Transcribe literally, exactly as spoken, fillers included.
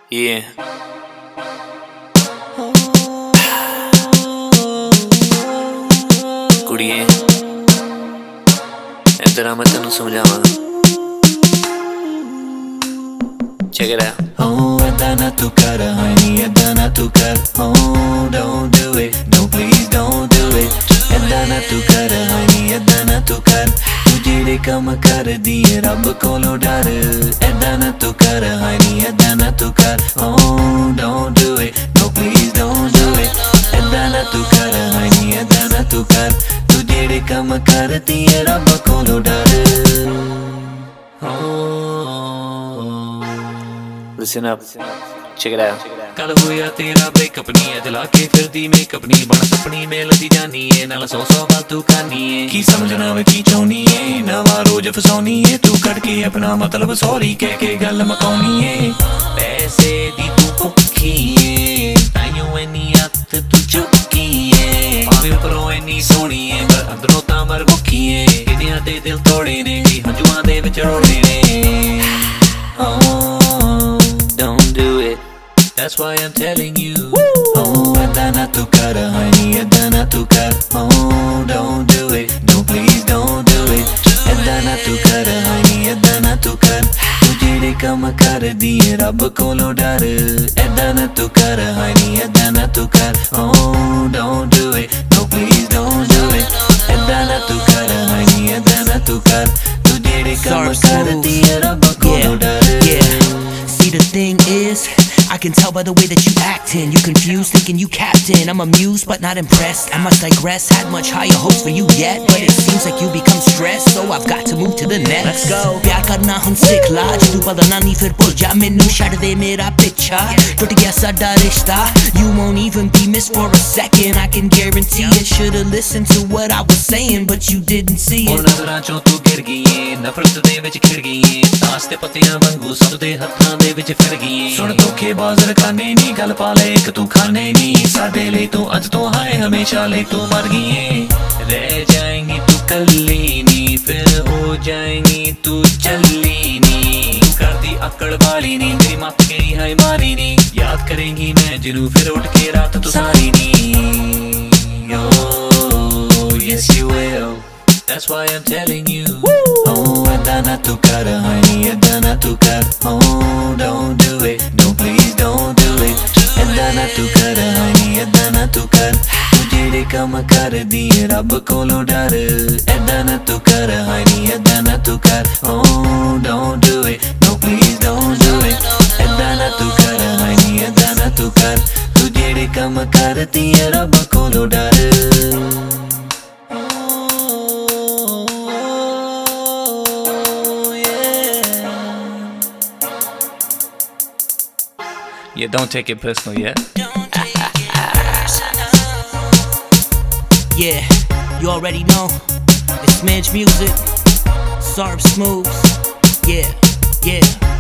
Yeah. ਕੁੜੀਏ ਇਧਰ ਆ ਮੈਂ ਤੈਨੂੰ ਸਮਝਾਵਾਂ Check it out. Oh, ਏਦਾਂ ਨਾ ਤੂੰ ਕਰ honey, ਏਦਾਂ ਨਾ ਤੂੰ ਕਰ Oh, don't do it, no please don't do it ਏਦਾਂ ਨਾ ਤੂੰ ਕਰ honey, ਏਦਾਂ ਨਾ ਤੂੰ ਕਰ ਤੂੰ ਜਿਹੜੇ ਕੰਮ ਕਰਦੀ ਏ ਰੱਬ ਕੋਲੋਂ ਡਰ ਏਦਾਂ ਨਾ ਤੂੰ ਕਰ honey, ਏਦਾਂ ਨਾ ਤੂੰ ਕਰ Oh, don't do it, no please don't do it ਏਦਾਂ ਨਾ ਤੂੰ ਕਰ honey, ਏਦਾਂ ਨਾ ਤੂੰ ਕਰ ਤੂੰ ਜਿਹੜੇ ਕੰਮ ਕਰਦੀ ਏ ਰੱਬ ਕੋਲੋਂ ਡਰ Listen up. Check it out. कल होया तेरा ब्रेकअप नी है दिला के फिरदी मेकअप नी बन सपनी में लदी जानी है नाल सौ सौ फालतू खानी है की समझना वे की चाहनी है नवा रोज फसाउनी है तू कट के अपना मतलब सॉरी कह के गल मकाउनी है पैसे दी तू भुखी है ताइयों इन्नी हथ तू चुकी है भावे उपरों इन्नी सोहनी है पर अंदरों तां मर मुखी है किदियां ते दिल तोड़े ने हंजुआं दे विच रोड़े ने That's why I'm telling you Woo! Oh, ਏਦਾਂ ਨਾ ਤੂੰ ਕਰ honey, ਏਦਾਂ ਨਾ ਤੂੰ ਕਰ Oh, don't do it, no please don't do it ਏਦਾਂ ਨਾ ਤੂੰ ਕਰ honey, ਏਦਾਂ ਨਾ ਤੂੰ ਕਰ ਤੂੰ ਜਿਹੜੇ ਕੰਮ ਕਰਦੀ ਏ ਰੱਬ ਕੋਲੋਂ ਡਰ ਏਦਾਂ ਨਾ ਤੂੰ ਕਰ honey, ਏਦਾਂ ਨਾ ਤੂੰ ਕਰ Oh, don't do it, no please don't do it ਏਦਾਂ ਨਾ ਤੂੰ ਕਰ honey, ਏਦਾਂ ਨਾ ਤੂੰ ਕਰ ਤੂੰ ਜਿਹੜੇ ਕੰਮ ਕਰਦੀ ਏ ਰੱਬ ਕੋਲੋਂ ਡਰ See, the thing is, I can tell by the way that you acting. You confused, thinking you captain. I'm amused, but not impressed. I must digress. Had much higher hopes for you yet, but it seems like you become stressed. So I've got to move to the next. Let's go. प्यार करना हम सिख ला, तू बदलना नहीं फिर भूल जा मैनू छड़ दे मेरा पिछा. टूट गया साडा रिश्ता. You won't even be missed for a second. I can guarantee it. Should've listened to what I was saying, but you didn't see it. ਹੁਣ ਨਜ਼ਰਾਂ ਚੋਂ ਤੂੰ ਗਿਰ ਗਈ ਏ, ਨਫ਼ਰਤ ਦੇ ਵਿੱਚ ਖਿੜ ਗਈ ਏ, ਤਾਸ਼ ਤੇ ਪੱਤਿਆਂ ਵਾਂਗੂ ਸਭ ਦੇ ਹੱਥਾਂ ਦੇ ਵਿੱਚ ਫਿਰ ਗਈ ਏ. ਸੁਣ ਧੋਖੇਬਾਜ਼ ਰਕਾਨੇ ਨੀ ਗੱਲ ਪਾ ਲੈ ਇੱਕ ਤੂੰ ਖਾਨੇ ਨੀ ਸਾਡੇ ਲਈ ਤੂੰ ਅੱਜ ਤੋਂ ਹਾਏ ਹਮੇਸ਼ਾ ਲਈ ਤੂੰ ਮਰ ਗਈ ਏ ਰਹਿ ਜਾਏਂਗੀ ਤੂੰ ਕੱਲੀ ਨੀ ਫਿਰ ਹੋ ਜਾਏਂਗੀ ਤੂੰ ਚੱਲੀ ਨੀ ਕਰਦੀ ਅਕੜ ਵਾਲੀ ਨੀ ਤੇਰੀ ਮੱਤ ਗਈ ਹਾਏ ਮਾਰੀ ਨੀ ਯਾਦ ਕਰੇਂਗੀ ਮੈਂ ਜਿਹਨੂੰ ਫਿਰ ਉੱਠ ਕੇ ਰਾਤ ਤੂੰ ਸਾਰੀ ਨੀ Oh, yes you will That's why I'm telling you Woo! Oh, ਏਦਾਂ ਨਾ ਤੂੰ ਕਰ honey, ਏਦਾਂ ਨਾ ਤੂੰ ਕਰ Oh, don't do it, no please don't do it ਏਦਾਂ ਨਾ ਤੂੰ ਕਰ honey, ਏਦਾਂ ਨਾ ਤੂੰ ਕਰ ਤੂੰ ਜਿਹੜੇ ਕੰਮ ਕਰਦੀ ਏ ਰੱਬ ਕੋਲੋਂ ਡਰ ਏਦਾਂ ਨਾ ਤੂੰ ਕਰ honey, ਏਦਾਂ ਨਾ ਤੂੰ ਕਰ Oh, don't do it, no please don't do it ਏਦਾਂ ਨਾ ਤੂੰ ਕਰ honey, ਏਦਾਂ ਨਾ ਤੂੰ ਕਰ ਤੂੰ ਜਿਹੜੇ ਕੰਮ ਕਰਦੀ ਏ ਰੱਬ ਕੋਲੋਂ ਡਰ Yeah, don't take it personal, yeah? Don't take it personal. Yeah, you already know. It's Smidge Music. Sarb Smooth. Yeah, yeah.